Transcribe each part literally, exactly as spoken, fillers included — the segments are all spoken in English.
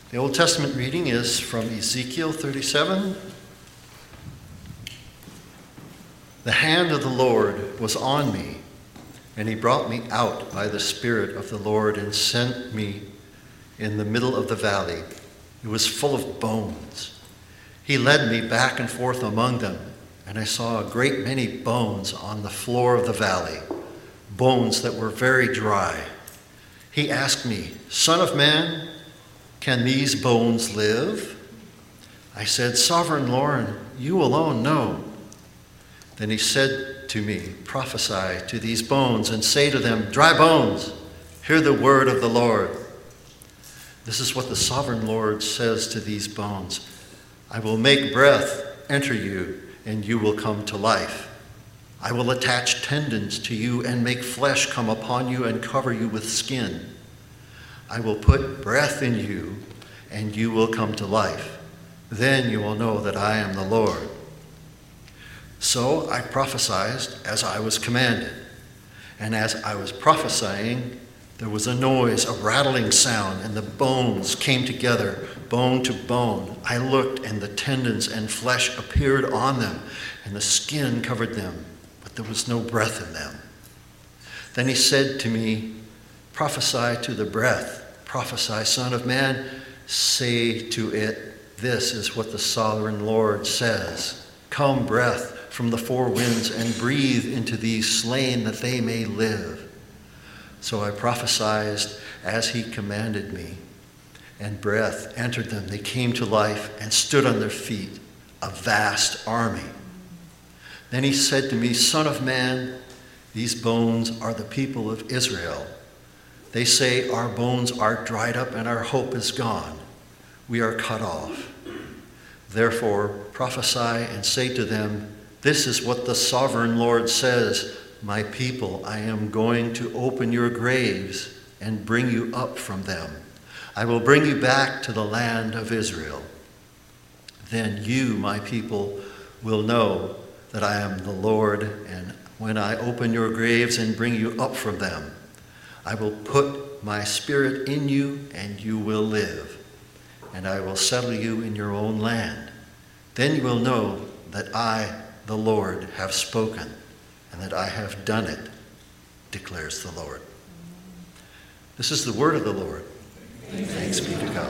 The Old Testament reading is from Ezekiel thirty-seven. The hand of the Lord was on me, and he brought me out by the Spirit of the Lord and sent me in the middle of the valley. It was full of bones. He led me back and forth among them, and I saw a great many bones on the floor of the valley, bones that were very dry. He asked me, "Son of man, can these bones live?" I said, "Sovereign Lord, you alone know." Then he said to me, "Prophesy to these bones and say to them, 'Dry bones, hear the word of the Lord.' This is what the sovereign Lord says to these bones. I will make breath enter you, and you will come to life. I will attach tendons to you and make flesh come upon you and cover you with skin. I will put breath in you, and you will come to life. Then you will know that I am the Lord." So I prophesied as I was commanded. And as I was prophesying, there was a noise, a rattling sound, and the bones came together, bone to bone. I looked, and the tendons and flesh appeared on them, and the skin covered them, but there was no breath in them. Then he said to me, "Prophesy to the breath. Prophesy, Son of Man. Say to it, this is what the sovereign Lord says. Come, breath from the four winds, and breathe into these slain that they may live." So I prophesied as he commanded me, and breath entered them. They came to life and stood on their feet, a vast army. Then he said to me, "Son of man, these bones are the people of Israel. They say, 'Our bones are dried up and our hope is gone. We are cut off.' Therefore prophesy and say to them, 'This is what the sovereign Lord says. My people, I am going to open your graves and bring you up from them. I will bring you back to the land of Israel. Then you, my people, will know that I am the Lord, and when I open your graves and bring you up from them, I will put my spirit in you, and you will live, and I will settle you in your own land. Then you will know that I, the Lord, have spoken, and that I have done it, declares the Lord." This is the word of the Lord. Thanks be to God.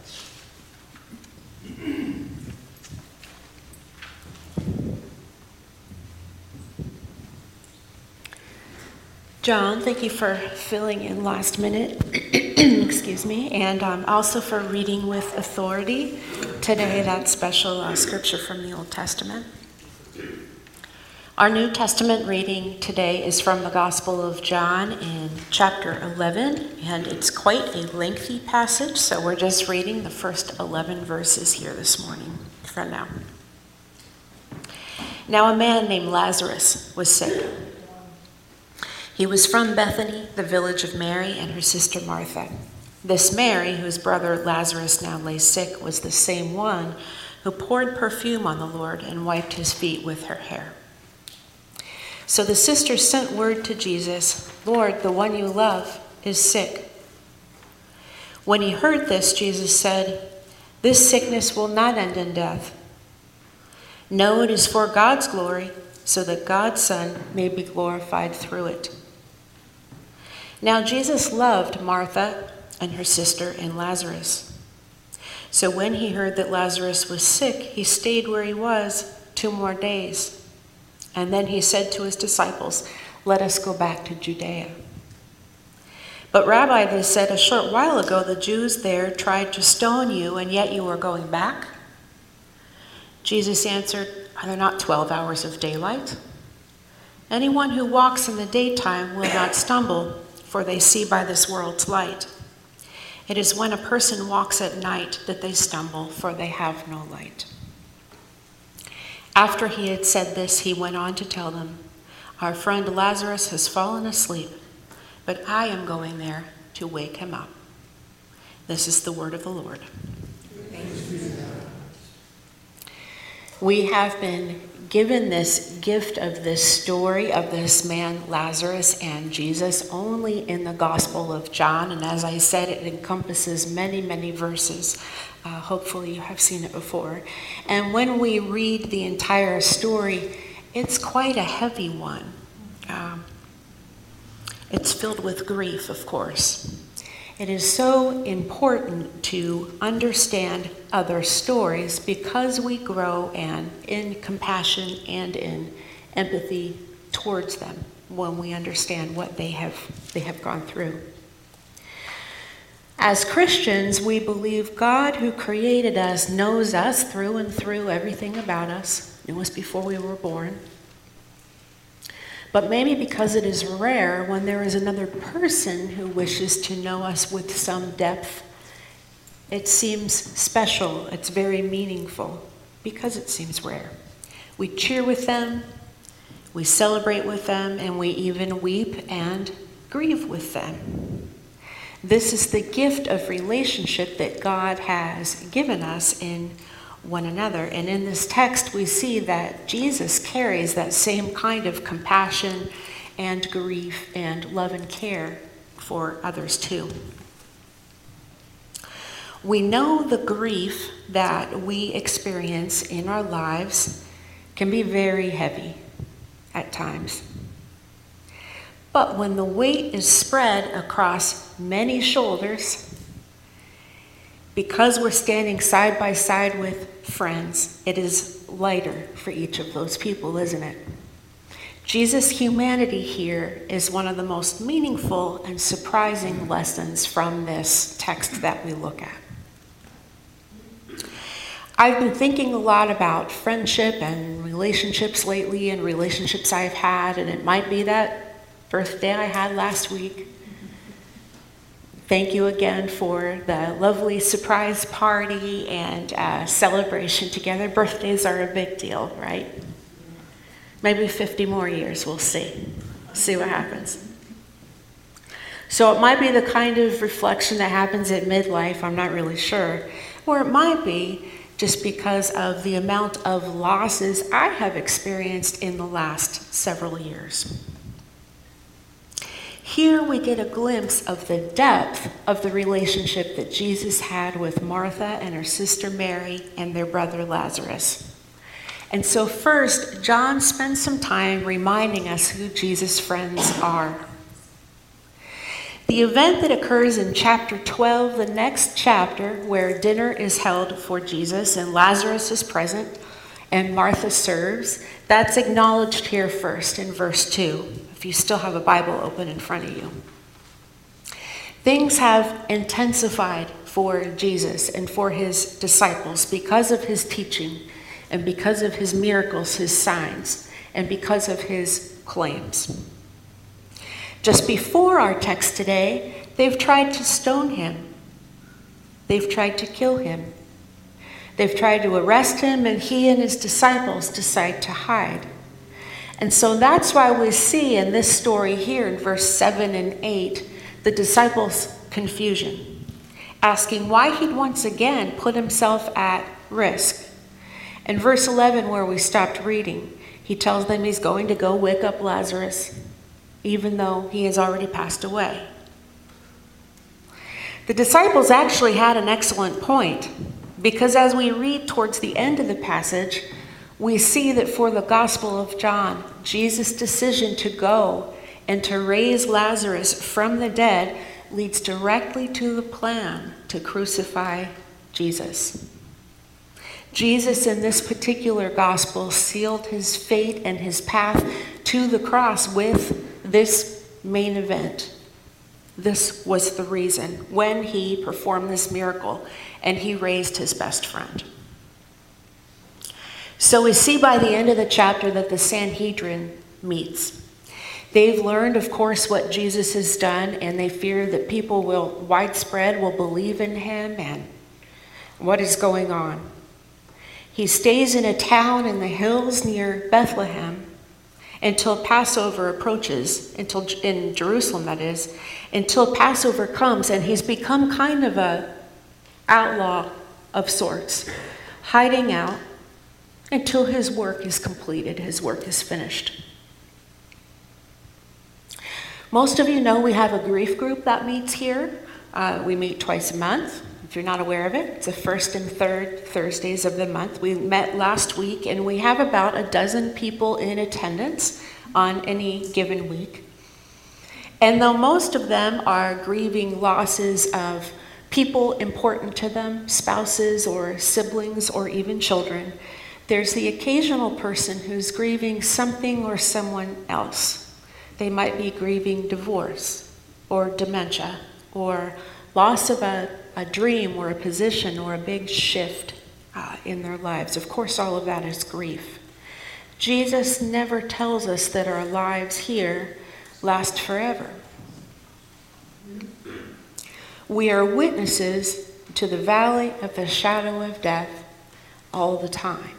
John, thank you for filling in last minute, excuse me, and um, also for reading with authority today that special uh, scripture from the Old Testament. Our New Testament reading today is from the Gospel of John in chapter eleven, and it's quite a lengthy passage, so we're just reading the first eleven verses here this morning for now. Now a man named Lazarus was sick. He was from Bethany, the village of Mary and her sister Martha. This Mary, whose brother Lazarus now lay sick, was the same one who poured perfume on the Lord and wiped his feet with her hair. So the sisters sent word to Jesus, "Lord, the one you love is sick." When he heard this, Jesus said, "This sickness will not end in death. No, it is for God's glory, so that God's Son may be glorified through it." Now Jesus loved Martha and her sister and Lazarus. So when he heard that Lazarus was sick, he stayed where he was two more days. And then he said to his disciples, "Let us go back to Judea." "But Rabbi," they said, "a short while ago the Jews there tried to stone you, and yet you are going back?" Jesus answered, "Are there not twelve hours of daylight? Anyone who walks in the daytime will not stumble, for they see by this world's light. It is when a person walks at night that they stumble, for they have no light." After he had said this, he went on to tell them, "Our friend Lazarus has fallen asleep, but I am going there to wake him up." This is the word of the Lord. We have been given this gift of this story of this man Lazarus and Jesus only in the Gospel of John, and as I said, it encompasses many, many verses. Uh, hopefully you have seen it before. And when we read the entire story, it's quite a heavy one. Um, it's filled with grief, of course. It is so important to understand other stories because we grow and in compassion and in empathy towards them when we understand what they have they have gone through. As Christians, we believe God who created us knows us through and through, everything about us, knew us before we were born. But maybe because it is rare when there is another person who wishes to know us with some depth, it seems special, it's very meaningful, because it seems rare. We cheer with them, we celebrate with them, and we even weep and grieve with them. This is the gift of relationship that God has given us in one another. And in this text, we see that Jesus carries that same kind of compassion and grief and love and care for others too. We know the grief that we experience in our lives can be very heavy at times. But when the weight is spread across many shoulders, because we're standing side by side with friends, it is lighter for each of those people, isn't it? Jesus' humanity here is one of the most meaningful and surprising lessons from this text that we look at. I've been thinking a lot about friendship and relationships lately and relationships I've had, and it might be that birthday I had last week. Thank you again for the lovely surprise party and uh, celebration together. Birthdays are a big deal, right? Maybe fifty more years, we'll see. See what happens. So it might be the kind of reflection that happens at midlife, I'm not really sure. Or it might be just because of the amount of losses I have experienced in the last several years. Here we get a glimpse of the depth of the relationship that Jesus had with Martha and her sister Mary and their brother Lazarus. And so first, John spends some time reminding us who Jesus' friends are. The event that occurs in chapter twelve, the next chapter, where dinner is held for Jesus and Lazarus is present and Martha serves, that's acknowledged here first in verse two. If you still have a Bible open in front of you. Things have intensified for Jesus and for his disciples because of his teaching and because of his miracles, his signs, and because of his claims. Just before our text today, they've tried to stone him. They've tried to kill him. They've tried to arrest him, and he and his disciples decide to hide. And so that's why we see in this story here in verse seven and eight, the disciples' confusion, asking why he'd once again put himself at risk. In verse eleven, where we stopped reading, he tells them he's going to go wake up Lazarus, even though he has already passed away. The disciples actually had an excellent point, because as we read towards the end of the passage, we see that for the Gospel of John, Jesus' decision to go and to raise Lazarus from the dead leads directly to the plan to crucify Jesus. Jesus in this particular gospel sealed his fate and his path to the cross with this main event. This was the reason when he performed this miracle and he raised his best friend. So we see by the end of the chapter that the Sanhedrin meets. They've learned, of course, what Jesus has done, and they fear that people will, widespread, will believe in him and what is going on. He stays in a town in the hills near Bethlehem until Passover approaches, until in Jerusalem that is, until Passover comes, and he's become kind of a outlaw of sorts, hiding out, until his work is completed, his work is finished. Most of you know we have a grief group that meets here. Uh, we meet twice a month. If you're not aware of it, it's the first and third Thursdays of the month. We met last week, and we have about a dozen people in attendance on any given week. And though most of them are grieving losses of people important to them, spouses or siblings or even children, there's the occasional person who's grieving something or someone else. They might be grieving divorce or dementia or loss of a, a dream or a position or a big shift uh, in their lives. Of course, all of that is grief. Jesus never tells us that our lives here last forever. We are witnesses to the valley of the shadow of death all the time.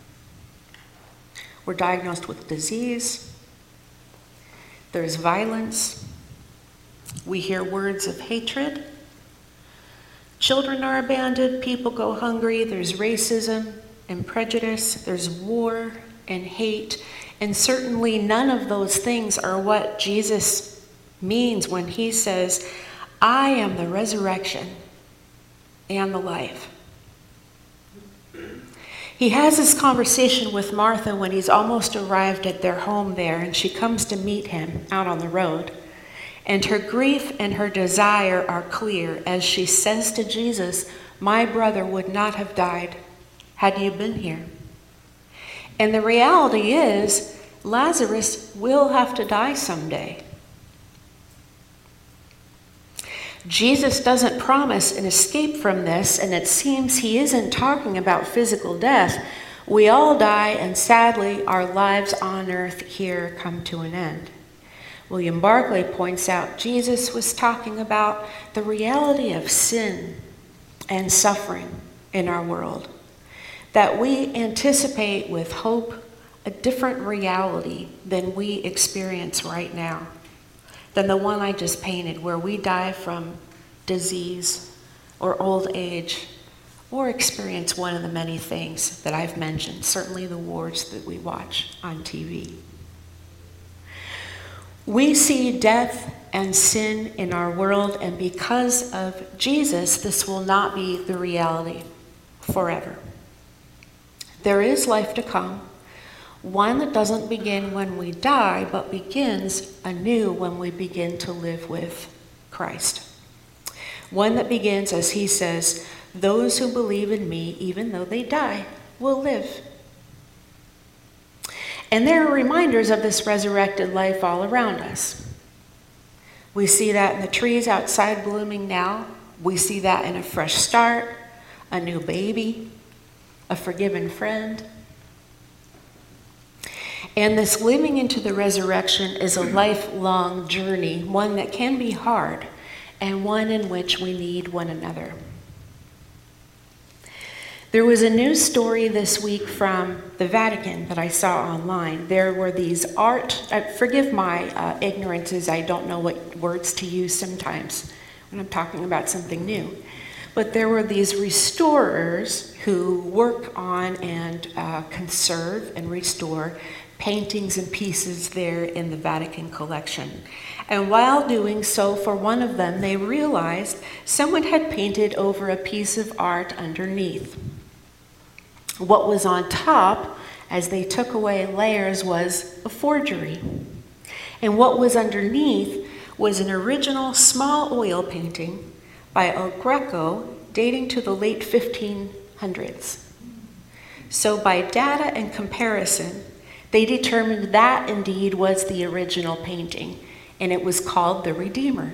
We're diagnosed with disease. There's violence. We hear words of hatred. Children are abandoned. People go hungry. There's racism and prejudice. There's war and hate. And certainly none of those things are what Jesus means when he says, I am the resurrection and the life. He has this conversation with Martha when he's almost arrived at their home there, and she comes to meet him out on the road. And her grief and her desire are clear as she says to Jesus, my brother would not have died had you been here. And the reality is, Lazarus will have to die someday. Jesus doesn't promise an escape from this, and it seems he isn't talking about physical death. We all die, and sadly, our lives on earth here come to an end. William Barclay points out Jesus was talking about the reality of sin and suffering in our world, that we anticipate with hope a different reality than we experience right now, than the one I just painted, where we die from disease or old age or experience one of the many things that I've mentioned, certainly the wars that we watch on T V. We see death and sin in our world, and because of Jesus, this will not be the reality forever. There is life to come, one that doesn't begin when we die, but begins anew when we begin to live with Christ. One that begins, as he says, those who believe in me, even though they die, will live. And there are reminders of this resurrected life all around us. We see that in the trees outside blooming now. We see that in a fresh start, a new baby, a forgiven friend. And this living into the resurrection is a lifelong journey, one that can be hard, and one in which we need one another. There was a news story this week from the Vatican that I saw online. There were these art, uh, forgive my uh, ignorance as I don't know what words to use sometimes when I'm talking about something new. But there were these restorers who work on and uh, conserve and restore paintings and pieces there in the Vatican collection. And while doing so, for one of them, they realized someone had painted over a piece of art underneath. What was on top, as they took away layers, was a forgery. And what was underneath was an original small oil painting by El Greco dating to the late fifteen hundreds. So by data and comparison, they determined that indeed was the original painting, and it was called the Redeemer.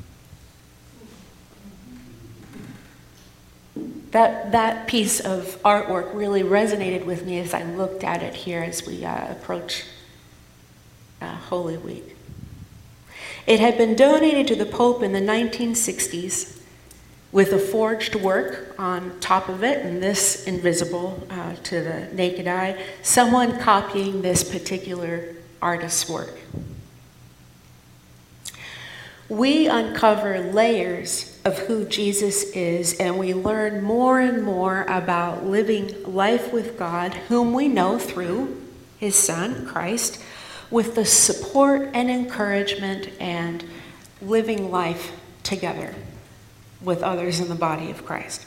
That, that piece of artwork really resonated with me as I looked at it here as we uh, approach uh, Holy Week. It had been donated to the Pope in the nineteen sixties with a forged work on top of it, and this invisible uh, to the naked eye, someone copying this particular artist's work. We uncover layers of who Jesus is, and we learn more and more about living life with God, whom we know through his Son, Christ, with the support and encouragement and living life together with others in the body of Christ.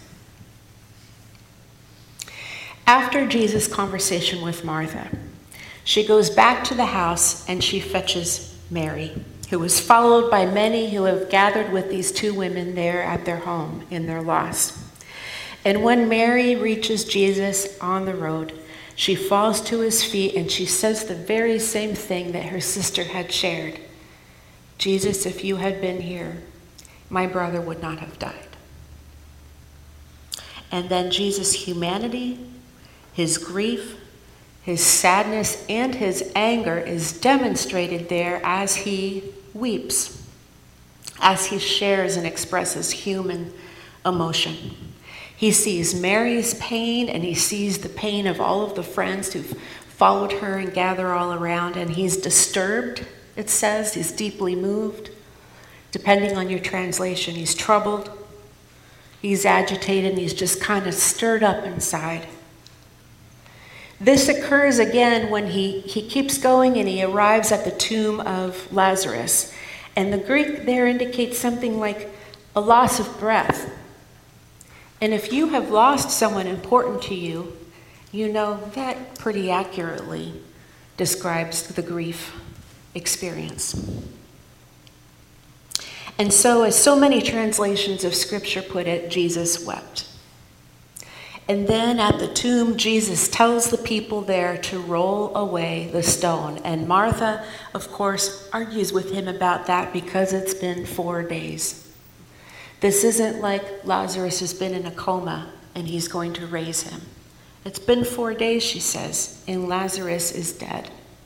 After Jesus' conversation with Martha, she goes back to the house and she fetches Mary, who was followed by many who have gathered with these two women there at their home in their loss. And when Mary reaches Jesus on the road, she falls to his feet and she says the very same thing that her sister had shared. Jesus, if you had been here, my brother would not have died. And then Jesus' humanity, his grief, his sadness, and his anger is demonstrated there as he weeps, as he shares and expresses human emotion. He sees Mary's pain, and he sees the pain of all of the friends who've followed her and gather all around, and he's disturbed, it says. He's deeply moved. Depending on your translation, he's troubled, he's agitated, and he's just kind of stirred up inside. This occurs again when he, he keeps going and he arrives at the tomb of Lazarus. And the Greek there indicates something like a loss of breath. And if you have lost someone important to you, you know that pretty accurately describes the grief experience. And so, as so many translations of Scripture put it, Jesus wept. And then at the tomb, Jesus tells the people there to roll away the stone. And Martha, of course, argues with him about that because it's been four days. This isn't like Lazarus has been in a coma and he's going to raise him. It's been four days, she says, and Lazarus is dead.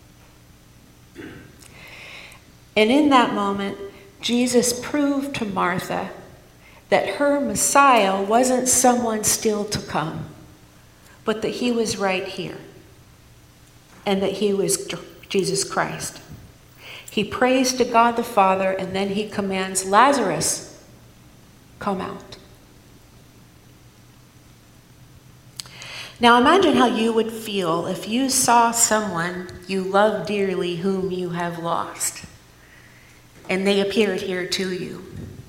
And in that moment, Jesus proved to Martha that her Messiah wasn't someone still to come, but that he was right here, and that he was Jesus Christ. He prays to God the Father, and then he commands Lazarus, come out. Now imagine how you would feel if you saw someone you love dearly whom you have lost, and they appeared here to you.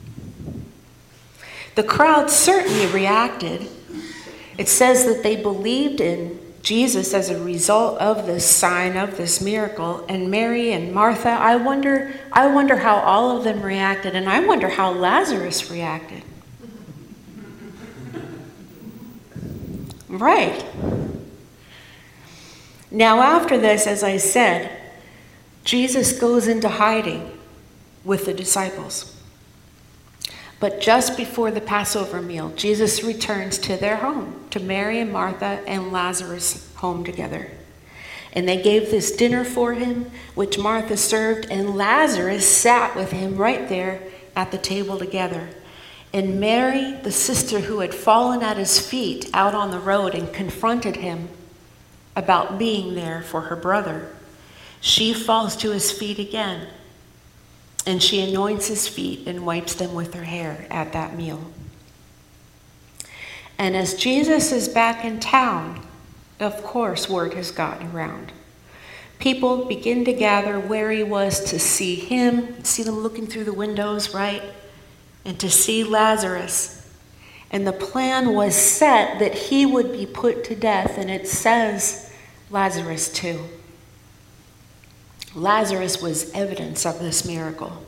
The crowd certainly reacted. It says that they believed in Jesus as a result of this sign, of this miracle. And Mary and Martha, I wonder, I wonder how all of them reacted, and I wonder how Lazarus reacted. Right. Now after this, as I said, Jesus goes into hiding with the disciples. But just before the Passover meal, Jesus returns to their home, to Mary and Martha and Lazarus' home together. And they gave this dinner for him, which Martha served, and Lazarus sat with him right there at the table together. And Mary, the sister who had fallen at his feet out on the road and confronted him about being there for her brother, she falls to his feet again. And she anoints his feet and wipes them with her hair at that meal. And as Jesus is back in town, of course, word has gotten around. People begin to gather where he was to see him, see them looking through the windows, right? And to see Lazarus. And the plan was set that he would be put to death, and it says Lazarus too. Lazarus was evidence of this miracle.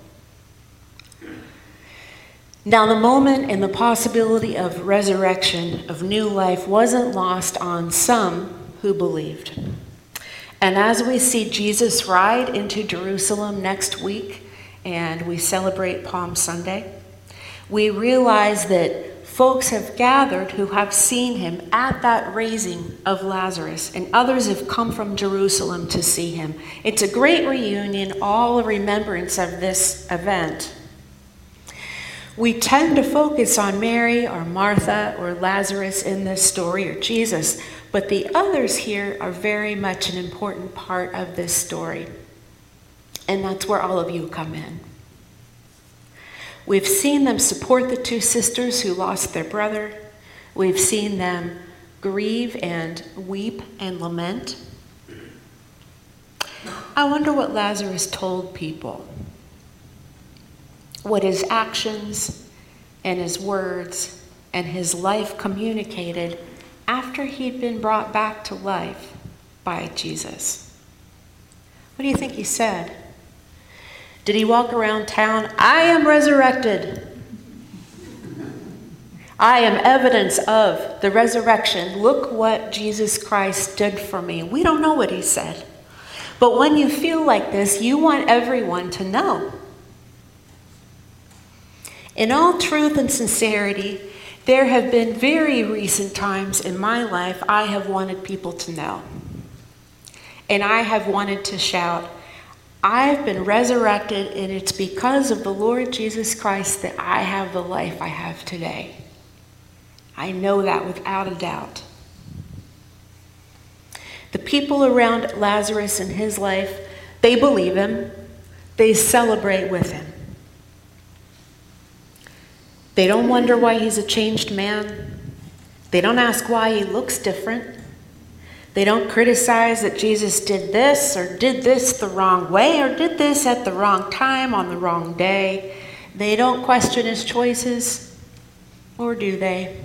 Now, the moment and the possibility of resurrection, of new life, wasn't lost on some who believed. And as we see Jesus ride into Jerusalem next week, and we celebrate Palm Sunday, we realize that folks have gathered who have seen him at that raising of Lazarus, and others have come from Jerusalem to see him. It's a great reunion, all a remembrance of this event. We tend to focus on Mary or Martha or Lazarus in this story, or Jesus, but the others here are very much an important part of this story. And that's where all of you come in. We've seen them support the two sisters who lost their brother. We've seen them grieve and weep and lament. I wonder what Lazarus told people, what his actions and his words and his life communicated after he'd been brought back to life by Jesus. What do you think he said? Did he walk around town, I am resurrected. I am evidence of the resurrection. Look what Jesus Christ did for me. We don't know what he said. But when you feel like this, you want everyone to know. In all truth and sincerity, there have been very recent times in my life I have wanted people to know. And I have wanted to shout, I've been resurrected, and it's because of the Lord Jesus Christ that I have the life I have today. I know that without a doubt. The people around Lazarus in his life, they believe him. They celebrate with him. They don't wonder why he's a changed man. They don't ask why he looks different. They don't criticize that Jesus did this or did this the wrong way or did this at the wrong time on the wrong day. They don't question his choices, or do they?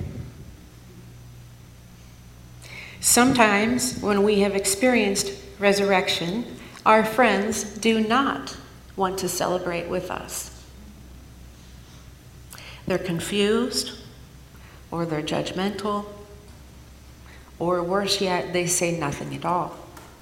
Sometimes when we have experienced resurrection, our friends do not want to celebrate with us. They're confused, or they're judgmental, or worse yet, they say nothing at all.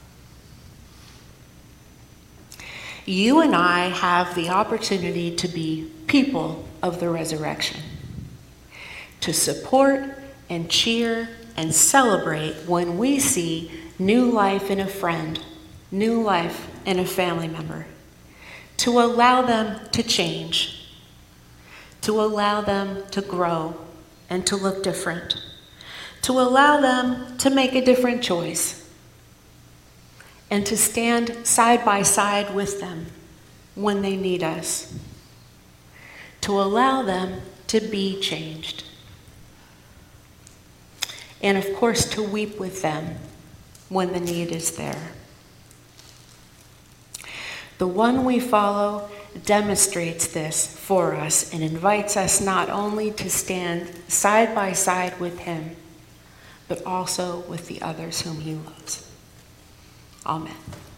You and I have the opportunity to be people of the resurrection, to support and cheer and celebrate when we see new life in a friend, new life in a family member, to allow them to change, to allow them to grow and to look different, to allow them to make a different choice, and to stand side by side with them when they need us, to allow them to be changed. And of course, to weep with them when the need is there. The one we follow demonstrates this for us and invites us not only to stand side by side with him, but also with the others whom he loves. Amen.